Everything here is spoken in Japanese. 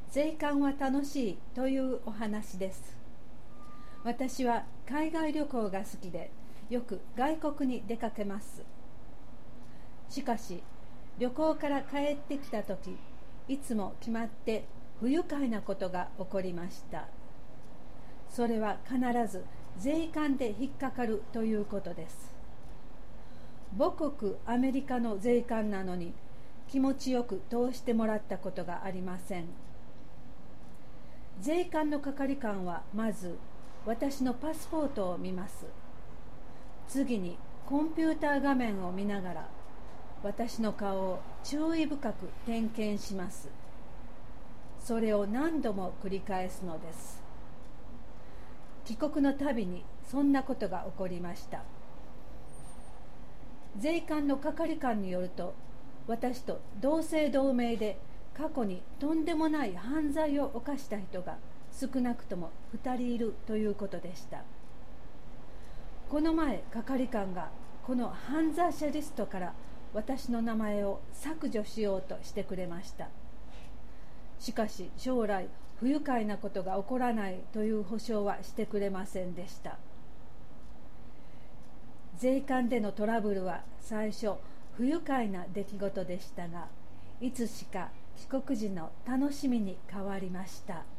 税関は楽しいというお話です。私は海外旅行が好きで、よく外国に出かけます。しかし、旅行から帰ってきたとき、いつも決まって不愉快なことが起こりました。それは必ず税関で引っかかるということです。母国アメリカの税関なのに気持ちよく通してもらったことがありません。税関の係官はまず私のパスポートを見ます。次にコンピューター画面を見ながら私の顔を注意深く点検します。それを何度も繰り返すのです。帰国のたびにそんなことが起こりました。税関の係官によると、私と同姓同名で過去にとんでもない犯罪を犯した人が少なくとも2人いるということでした。この前、係官がこの犯罪者リストから私の名前を削除しようとしてくれました。しかし将来不愉快なことが起こらないという保証はしてくれませんでした。税関でのトラブルは最初不愉快な出来事でしたが、いつしか帰国時の楽しみに変わりました。